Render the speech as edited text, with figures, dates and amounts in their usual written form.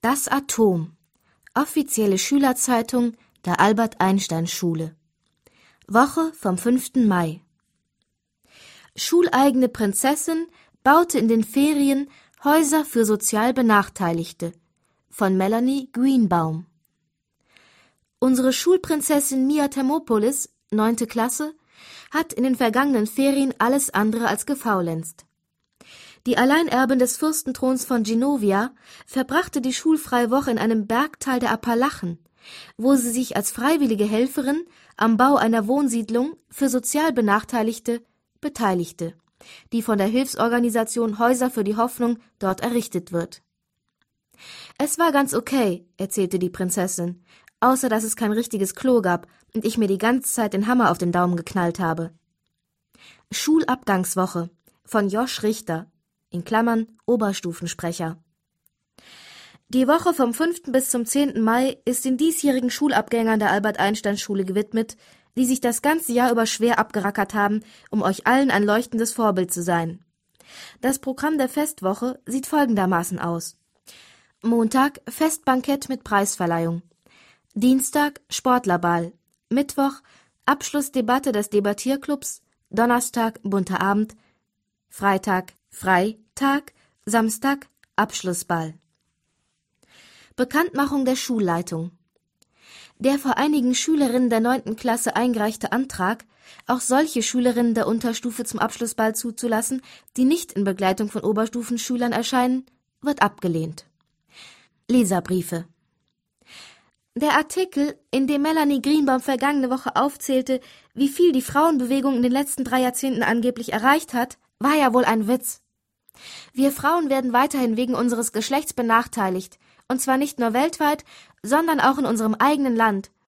Das Atom. Offizielle Schülerzeitung der Albert-Einstein-Schule. Woche vom 5. Mai. Schuleigene Prinzessin baute in den Ferien Häuser für sozial Benachteiligte. Von Melanie Greenbaum. Unsere Schulprinzessin Mia Thermopolis, 9. Klasse, hat in den vergangenen Ferien alles andere als gefaulenzt. Die Alleinerbin des Fürstenthrons von Genovia verbrachte die schulfreie Woche in einem Bergtal der Appalachen, wo sie sich als freiwillige Helferin am Bau einer Wohnsiedlung für sozial Benachteiligte beteiligte, die von der Hilfsorganisation Häuser für die Hoffnung dort errichtet wird. Es war ganz okay, erzählte die Prinzessin, außer dass es kein richtiges Klo gab und ich mir die ganze Zeit den Hammer auf den Daumen geknallt habe. Schulabgangswoche von Josch Richter, in Klammern Oberstufensprecher. Die Woche vom 5. bis zum 10. Mai ist den diesjährigen Schulabgängern der Albert-Einstein-Schule gewidmet, die sich das ganze Jahr über schwer abgerackert haben, um euch allen ein leuchtendes Vorbild zu sein. Das Programm der Festwoche sieht folgendermaßen aus: Montag Festbankett mit Preisverleihung, Dienstag Sportlerball, Mittwoch Abschlussdebatte des Debattierclubs, Donnerstag bunter Abend, Freitag Freitag, Samstag Abschlussball. Bekanntmachung der Schulleitung. Der vor einigen Schülerinnen der 9. Klasse eingereichte Antrag, auch solche Schülerinnen der Unterstufe zum Abschlussball zuzulassen, die nicht in Begleitung von Oberstufenschülern erscheinen, wird abgelehnt. Leserbriefe. Der Artikel, in dem Melanie Greenbaum vergangene Woche aufzählte, wie viel die Frauenbewegung in den letzten 3 Jahrzehnten angeblich erreicht hat, war ja wohl ein Witz. Wir Frauen werden weiterhin wegen unseres Geschlechts benachteiligt, und zwar nicht nur weltweit, sondern auch in unserem eigenen Land,